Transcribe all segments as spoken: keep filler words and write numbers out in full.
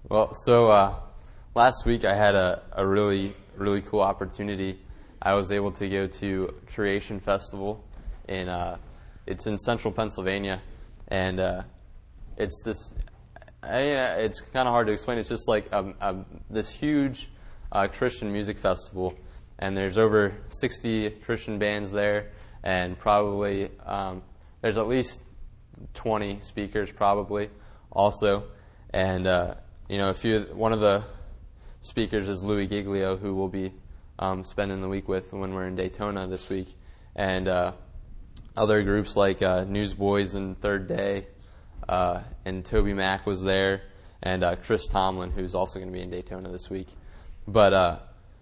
Well, so uh, last week I had a, a really, really cool opportunity. I was able to go to Creation Festival in uh, it's in central Pennsylvania, and uh, it's this. I, it's kind of hard to explain. It's just like um, um, this huge uh, Christian music festival, and there's over sixty Christian bands there, and probably um, there's at least twenty speakers probably also, and uh, you know, a few. One of the speakers is Louis Giglio, who we'll be um, spending the week with when we're in Daytona this week, and uh, other groups like uh, Newsboys and Third Day, uh, and Toby Mac was there, and uh, Chris Tomlin, who's also going to be in Daytona this week. But uh,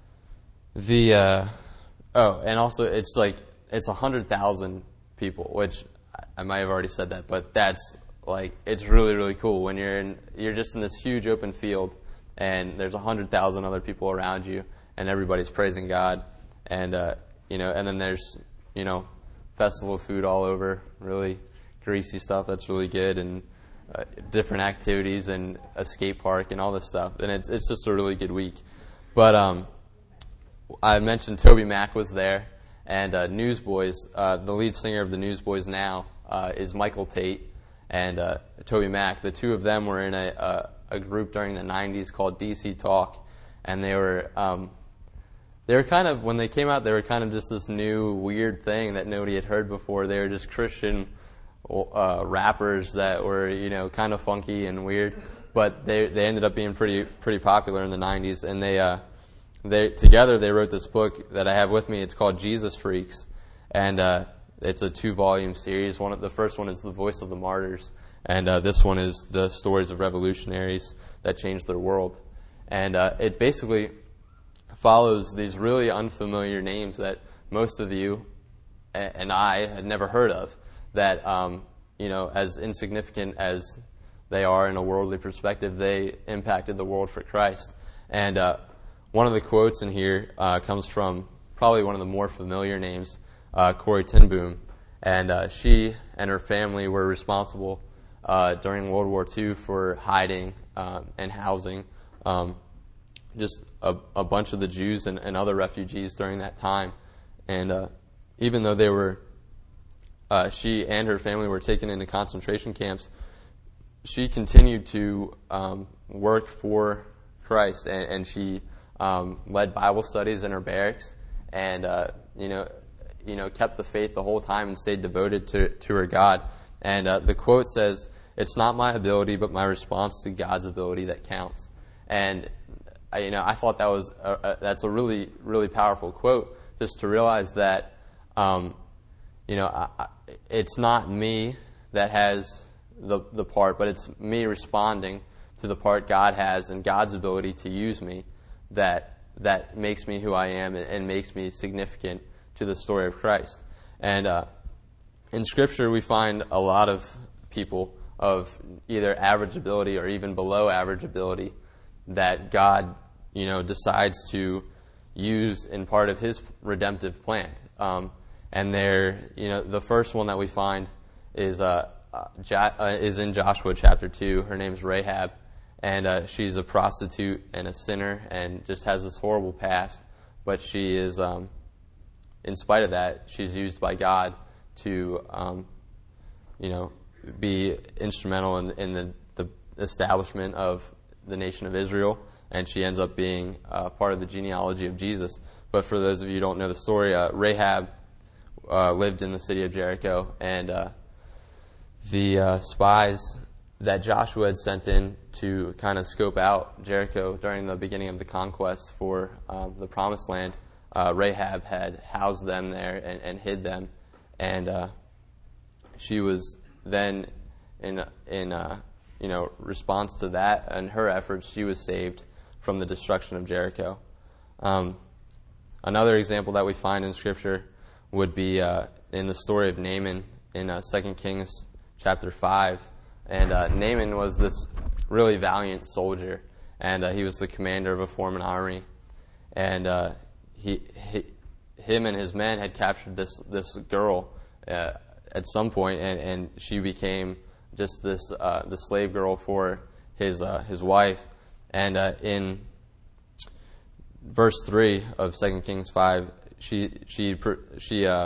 the uh, oh, and also it's like it's a hundred thousand people, which I might have already said that, but that's like it's really really cool when you're in you're just in this huge open field, and there's a hundred thousand other people around you, and everybody's praising God, and uh, you know, and then there's you know. festival food all over, really greasy stuff that's really good, and uh, different activities and a skate park and all this stuff, and it's it's just a really good week. But um, I mentioned Toby Mac was there, and uh, Newsboys, uh, the lead singer of the Newsboys now uh, is Michael Tate, and uh, Toby Mac. The two of them were in a, a, a group during the nineties called D C Talk, and they were um, They were kind of, when they came out, they were kind of just this new weird thing that nobody had heard before. They were just Christian uh, rappers that were, you know, kind of funky and weird. But they they ended up being pretty pretty popular in the nineties. And they uh, they together they wrote this book that I have with me. It's called Jesus Freaks, and uh, it's a two volume series. One of, the first one is The Voice of the Martyrs, and uh, this one is the stories of revolutionaries that changed their world. And uh, it basically follows these really unfamiliar names that most of you and I had never heard of, that, um, you know, as insignificant as they are in a worldly perspective, they impacted the world for Christ. And uh, one of the quotes in here uh, comes from probably one of the more familiar names, uh, Corrie ten Boom. And uh, she and her family were responsible uh, during World War Two for hiding uh, and housing um just a, a bunch of the Jews and, and other refugees during that time. And uh, even though they were, uh, she and her family were taken into concentration camps, she continued to um, work for Christ, and, and she um, led Bible studies in her barracks, and uh, you know, you know, kept the faith the whole time and stayed devoted to, to her God. And uh, the quote says, "It's not my ability, but my response to God's ability that counts." And I, you know, I thought that was a, a, that's a really, really powerful quote, just to realize that, um, you know, I, I, it's not me that has the the part, but it's me responding to the part God has and God's ability to use me that that makes me who I am and, and makes me significant to the story of Christ. And uh, in Scripture, we find a lot of people of either average ability or even below average ability that God, you know, decides to use in part of His redemptive plan. Um, and there, you know, the first one that we find is uh, uh, ja- uh, is in Joshua chapter two. Her name's Rahab, and uh, she's a prostitute and a sinner, and just has this horrible past. But she is, um, in spite of that, she's used by God to, um, you know, be instrumental in, in the, the establishment of the nation of Israel, and she ends up being uh, part of the genealogy of Jesus. But for those of you who don't know the story, uh, Rahab uh, lived in the city of Jericho, and uh, the uh, spies that Joshua had sent in to kind of scope out Jericho during the beginning of the conquest for um, the Promised Land, uh, Rahab had housed them there and, and hid them, and uh, she was then in in uh, you know, response to that and her efforts, she was saved from the destruction of Jericho. Um, another example that we find in Scripture would be uh, in the story of Naaman in uh, Second Kings chapter five. And uh, Naaman was this really valiant soldier, and uh, he was the commander of a foreign army. And uh, he, he, him and his men had captured this this girl uh, at some point, and, and she became just this uh, the slave girl for his uh, his wife. And uh, in verse three of Second Kings five, she she she uh,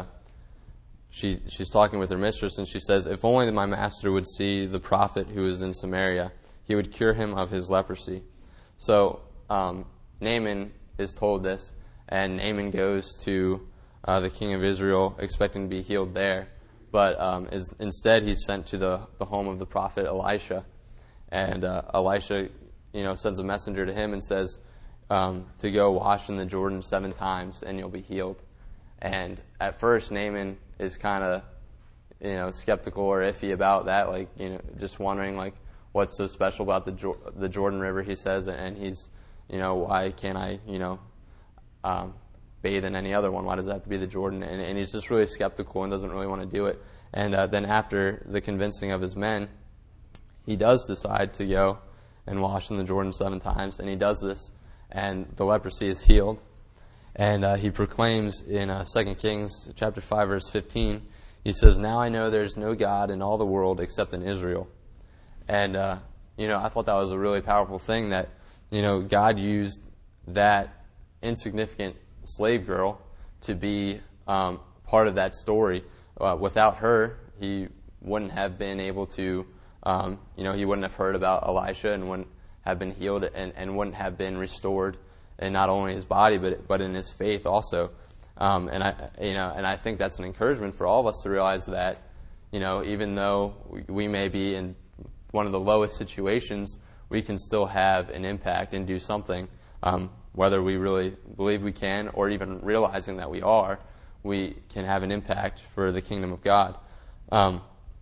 she she's talking with her mistress, and she says, "If only my master would see the prophet who is in Samaria, he would cure him of his leprosy." So um, Naaman is told this, and Naaman goes to uh, the king of Israel, expecting to be healed there. But um, is, instead, he's sent to the, the home of the prophet Elisha. And uh, Elisha, you know, sends a messenger to him and says um, to go wash in the Jordan seven times and you'll be healed. And at first, Naaman is kind of, you know, skeptical or iffy about that, like, you know, just wondering, like, what's so special about the jo- the Jordan River, he says, and he's, you know, why can't I, you know, um, bathe in any other one? Why does it have to be the Jordan? And, and he's just really skeptical and doesn't really want to do it. And uh, then after the convincing of his men, he does decide to go and wash in the Jordan seven times, and he does this, and the leprosy is healed. And uh, he proclaims in uh, Second Kings chapter five, verse fifteen, he says, "Now I know there's no God in all the world except in Israel." And, uh, you know, I thought that was a really powerful thing, that, you know, God used that insignificant slave girl to be um, part of that story. Uh, without her, he wouldn't have been able to, um, you know, he wouldn't have heard about Elisha and wouldn't have been healed and, and wouldn't have been restored in not only his body but but in his faith also. Um, and I, you know, and I think that's an encouragement for all of us to realize that, you know, even though we, we may be in one of the lowest situations, we can still have an impact and do something. Um, whether we really believe we can or even realizing that we are, we can have an impact for the kingdom of God. Um,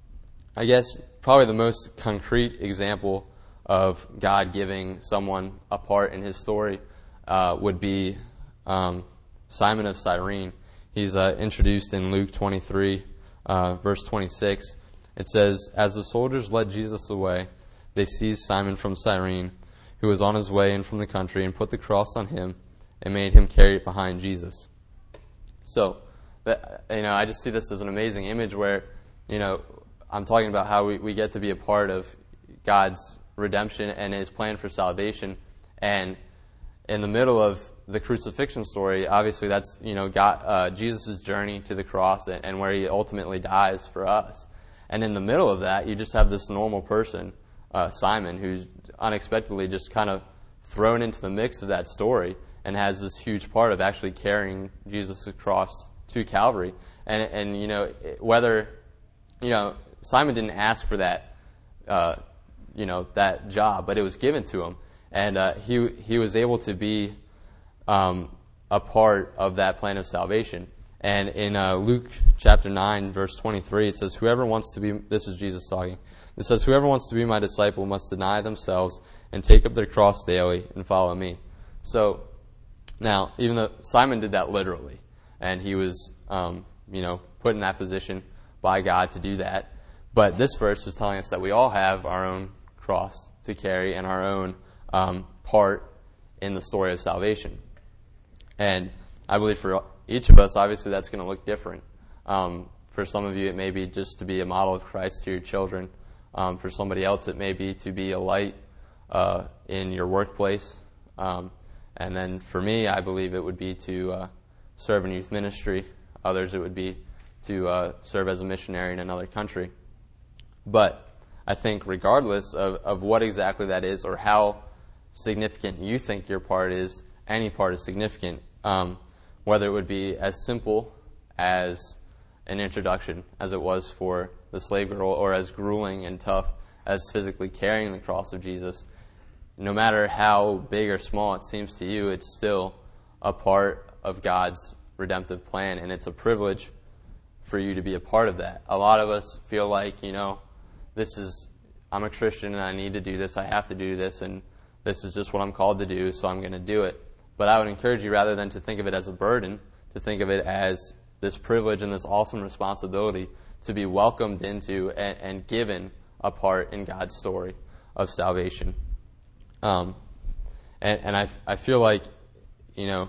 I guess probably the most concrete example of God giving someone a part in his story uh, would be um, Simon of Cyrene. He's uh, introduced in Luke twenty-three, uh, verse twenty-six. It says, "As the soldiers led Jesus away, they seized Simon from Cyrene, who was on his way in from the country, and put the cross on him and made him carry it behind Jesus." So, that, you know, I just see this as an amazing image where, you know, I'm talking about how we, we get to be a part of God's redemption and his plan for salvation. And in the middle of the crucifixion story, obviously that's, you know, God, uh, Jesus' journey to the cross and, and where he ultimately dies for us. And in the middle of that, you just have this normal person, uh, Simon, who's unexpectedly just kind of thrown into the mix of that story and has this huge part of actually carrying Jesus' cross to Calvary. And, and you know, whether, you know, Simon didn't ask for that, uh, you know, that job, but it was given to him. And uh, he he was able to be um, a part of that plan of salvation. And in uh, Luke chapter nine, verse twenty-three, it says, "Whoever wants to be," this is Jesus talking, it says, "Whoever wants to be my disciple must deny themselves and take up their cross daily and follow me." So now, even though Simon did that literally, and he was, um, you know, put in that position by God to do that, but this verse is telling us that we all have our own cross to carry and our own um, part in the story of salvation. And I believe for each of us, obviously, that's going to look different. Um, for some of you, it may be just to be a model of Christ to your children. Um, for somebody else, it may be to be a light uh, in your workplace. Um, and then for me, I believe it would be to uh, serve in youth ministry. Others, it would be to uh, serve as a missionary in another country. But I think regardless of, of what exactly that is or how significant you think your part is, any part is significant. Um, whether it would be as simple as an introduction as it was for the slave girl, or as grueling and tough as physically carrying the cross of Jesus, no matter how big or small it seems to you, it's still a part of God's redemptive plan, and it's a privilege for you to be a part of that. A lot of us feel like, you know, this is, I'm a Christian and I need to do this, I have to do this, and this is just what I'm called to do, so I'm going to do it. But I would encourage you, rather than to think of it as a burden, to think of it as this privilege and this awesome responsibility to be welcomed into and, and given a part in God's story of salvation. Um, and, and I, I feel like, you know,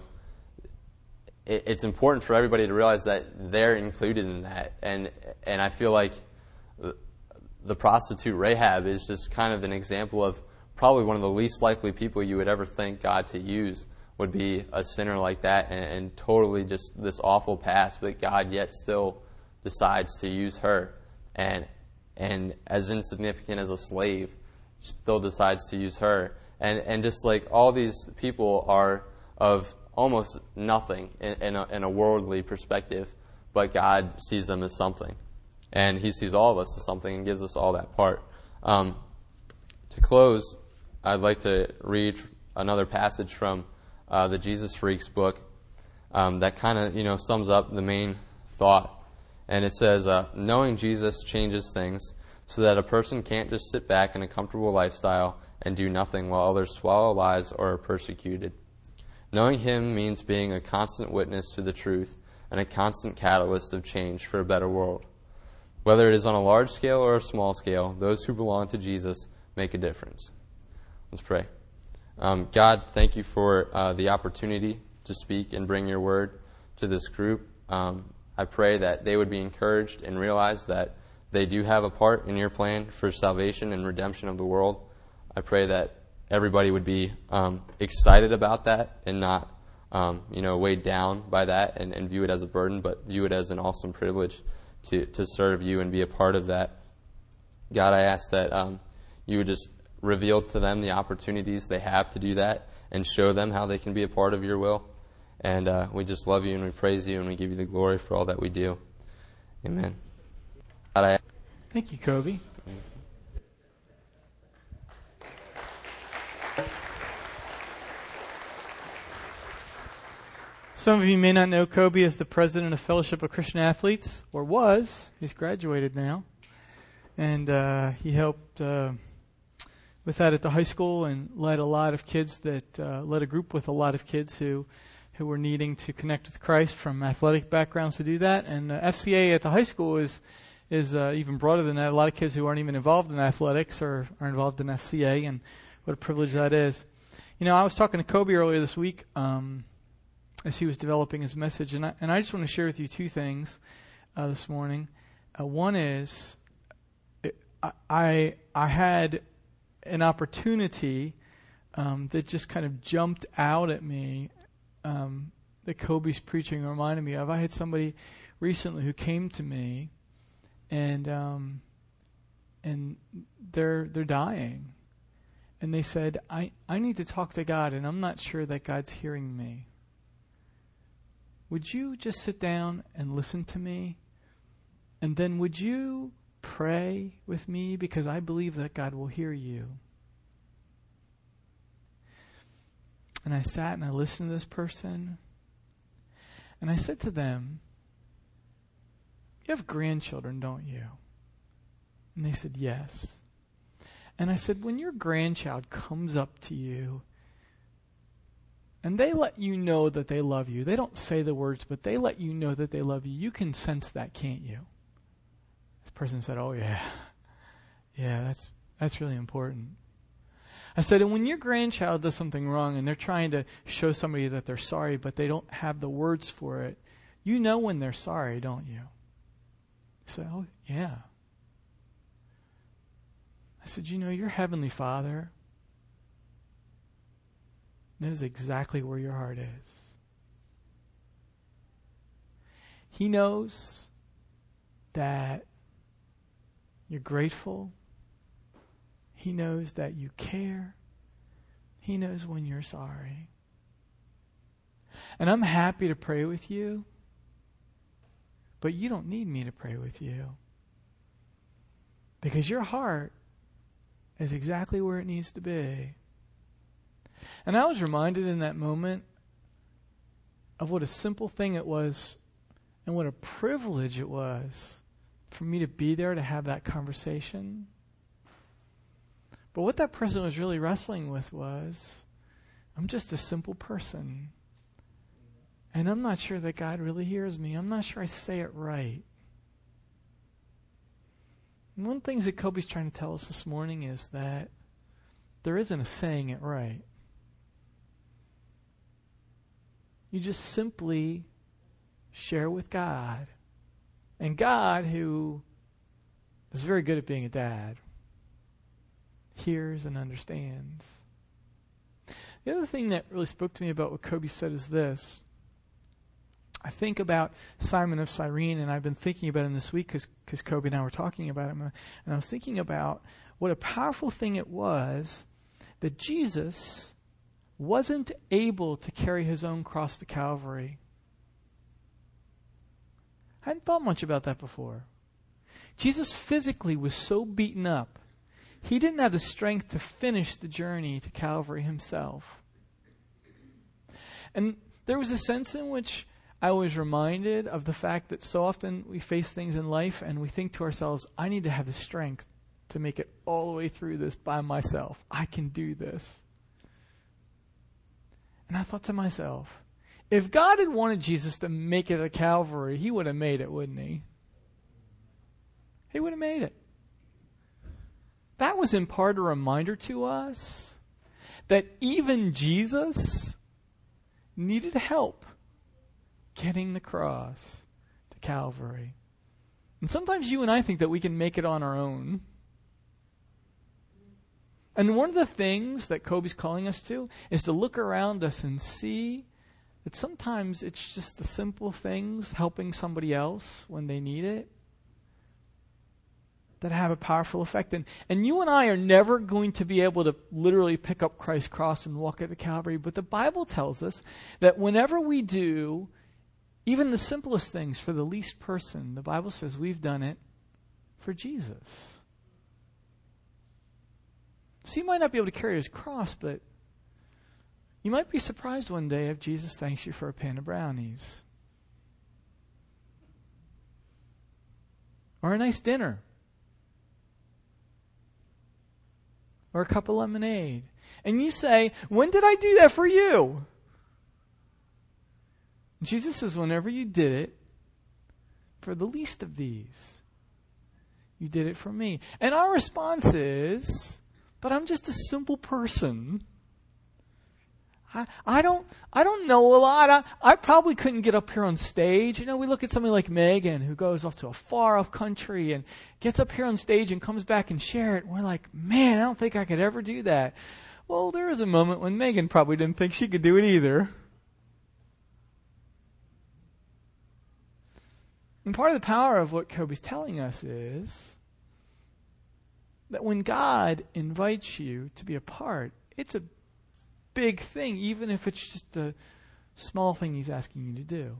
it, it's important for everybody to realize that they're included in that. And and I feel like the prostitute Rahab is just kind of an example of probably one of the least likely people you would ever think God to use would be a sinner like that, and, and totally just this awful past, but God yet still decides to use her. And and as insignificant as a slave, still decides to use her. And and just like all these people are of almost nothing in, in, a, in a worldly perspective, but God sees them as something. And He sees all of us as something and gives us all that part. Um, to close, I'd like to read another passage from uh, the Jesus Freaks book um, that kind of, you know, sums up the main thought. And it says, uh, knowing Jesus changes things so that a person can't just sit back in a comfortable lifestyle and do nothing while others swallow lies or are persecuted. Knowing Him means being a constant witness to the truth and a constant catalyst of change for a better world. Whether it is on a large scale or a small scale, those who belong to Jesus make a difference. Let's pray. Um, God, thank you for uh, the opportunity to speak and bring your word to this group. Um, I pray that they would be encouraged and realize that they do have a part in your plan for salvation and redemption of the world. I pray that everybody would be um, excited about that and not um, you know, weighed down by that and, and view it as a burden, but view it as an awesome privilege to, to serve you and be a part of that. God, I ask that um, you would just reveal to them the opportunities they have to do that and show them how they can be a part of your will. And uh, we just love you and we praise you and we give you the glory for all that we do. Amen. God, I Thank you, Kobe. Some of you may not know Kobe is the president of Fellowship of Christian Athletes, or was. He's graduated now. And uh, he helped uh, with that at the high school and led a lot of kids that, uh, led a group with a lot of kids who, who were needing to connect with Christ from athletic backgrounds to do that. And uh, F C A at the high school is is uh, even broader than that. A lot of kids who aren't even involved in athletics are, are involved in F C A, and what a privilege that is. You know, I was talking to Kobe earlier this week, um, as he was developing his message. And I, and I just want to share with you two things uh, this morning. Uh, one is it, I I had an opportunity um, that just kind of jumped out at me um, that Kobe's preaching reminded me of. I had somebody recently who came to me and um, and they're they're dying. And they said, I, I need to talk to God, and I'm not sure that God's hearing me. Would you just sit down and listen to me? And then would you pray with me? Because I believe that God will hear you. And I sat and I listened to this person. And I said to them, you have grandchildren, don't you? And they said, yes. And I said, when your grandchild comes up to you and they let you know that they love you, they don't say the words, but they let you know that they love you, you can sense that, can't you? This person said, oh yeah. Yeah, that's that's really important. I said, and when your grandchild does something wrong and they're trying to show somebody that they're sorry, but they don't have the words for it, you know when they're sorry, don't you? I said, oh yeah. I said, you know, your Heavenly Father knows exactly where your heart is. He knows that you're grateful. He knows that you care. He knows when you're sorry. And I'm happy to pray with you, but you don't need me to pray with you. Because your heart is exactly where it needs to be. And I was reminded in that moment of what a simple thing it was and what a privilege it was for me to be there to have that conversation. But what that person was really wrestling with was, I'm just a simple person. And I'm not sure that God really hears me. I'm not sure I say it right. And one of the things that Kobe's trying to tell us this morning is that there isn't a saying it right. You just simply share with God. And God, who is very good at being a dad, hears and understands. The other thing that really spoke to me about what Kobe said is this. I think about Simon of Cyrene, and I've been thinking about him this week because Kobe and I were talking about him. And I was thinking about what a powerful thing it was that Jesus wasn't able to carry his own cross to Calvary. I hadn't thought much about that before. Jesus physically was so beaten up, he didn't have the strength to finish the journey to Calvary himself. And there was a sense in which I was reminded of the fact that so often we face things in life and we think to ourselves, I need to have the strength to make it all the way through this by myself. I can do this. And I thought to myself, if God had wanted Jesus to make it to Calvary, he would have made it, wouldn't he? He would have made it. That was in part a reminder to us that even Jesus needed help getting the cross to Calvary. And sometimes you and I think that we can make it on our own. And one of the things that Kobe's calling us to is to look around us and see that sometimes it's just the simple things, helping somebody else when they need it, that have a powerful effect. And, and you and I are never going to be able to literally pick up Christ's cross and walk at the Calvary. But the Bible tells us that whenever we do even the simplest things for the least person, the Bible says we've done it for Jesus. So you might not be able to carry his cross, but you might be surprised one day if Jesus thanks you for a pan of brownies. Or a nice dinner. Or a cup of lemonade. And you say, when did I do that for you? Jesus says, whenever you did it for the least of these, you did it for me. And our response is, but I'm just a simple person. I, I don't I don't know a lot. I, I probably couldn't get up here on stage. You know, we look at somebody like Megan who goes off to a far off country and gets up here on stage and comes back and share it. And we're like, man, I don't think I could ever do that. Well, there was a moment when Megan probably didn't think she could do it either. And part of the power of what Kobe's telling us is that when God invites you to be a part, it's a big thing, even if it's just a small thing he's asking you to do.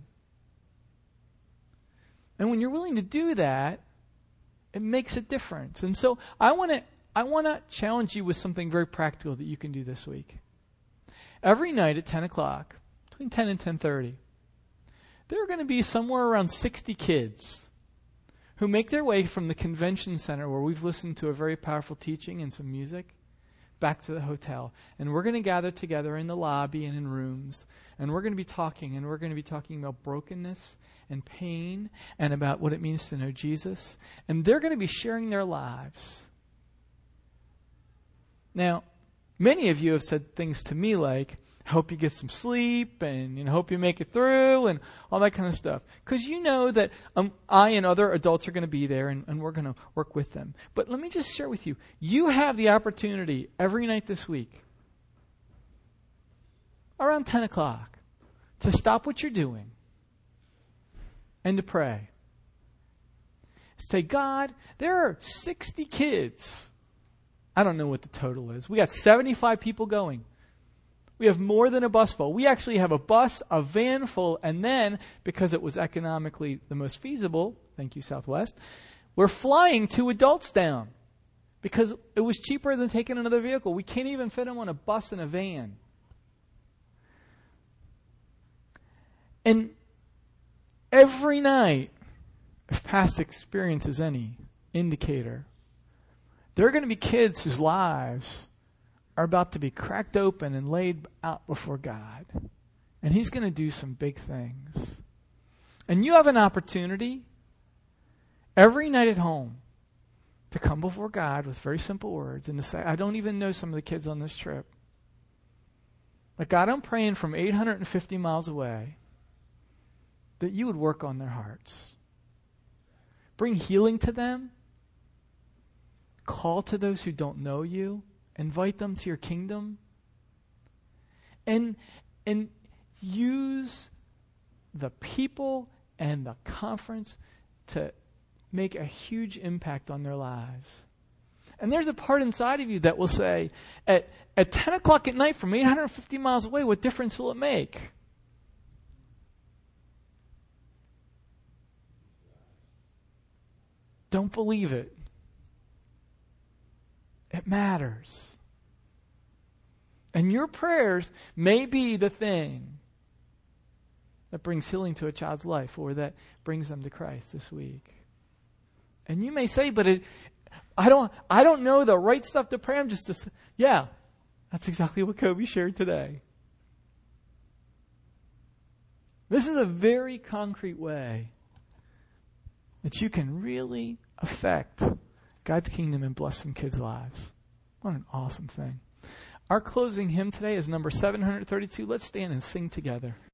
And when you're willing to do that, it makes a difference. And so I want to I want to challenge you with something very practical that you can do this week. Every night at ten o'clock, between ten and ten thirty, there are going to be somewhere around sixty kids who make their way from the convention center where we've listened to a very powerful teaching and some music back to the hotel. And we're going to gather together in the lobby and in rooms. And we're going to be talking. And we're going to be talking about brokenness and pain and about what it means to know Jesus. And they're going to be sharing their lives. Now, many of you have said things to me like, I hope you get some sleep and you know, hope you make it through and all that kind of stuff. Because you know that um, I and other adults are going to be there and, and we're going to work with them. But let me just share with you, you have the opportunity every night this week, around ten o'clock, to stop what you're doing and to pray. Say, God, there are sixty kids. I don't know what the total is. We got seventy-five people going. We have more than a bus full. We actually have a bus, a van full, and then, because it was economically the most feasible, thank you, Southwest, we're flying two adults down because it was cheaper than taking another vehicle. We can't even fit them on a bus and a van. And every night, if past experience is any indicator, there are going to be kids whose lives are about to be cracked open and laid out before God. And he's going to do some big things. And you have an opportunity every night at home to come before God with very simple words and to say, I don't even know some of the kids on this trip. But God, I'm praying from eight hundred fifty miles away that you would work on their hearts. Bring healing to them. Call to those who don't know you. invite them to your kingdom, and and use the people and the conference to make a huge impact on their lives. And there's a part inside of you that will say, at, at ten o'clock at night from eight hundred fifty miles away, what difference will it make? Don't believe it. It matters. And your prayers may be the thing that brings healing to a child's life or that brings them to Christ this week. And you may say, but it, I don't I don't know the right stuff to pray. I'm just, a, yeah, that's exactly what Kobe shared today. This is a very concrete way that you can really affect God's kingdom and bless some kids' lives. What an awesome thing. Our closing hymn today is number seven hundred thirty-two. Let's stand and sing together.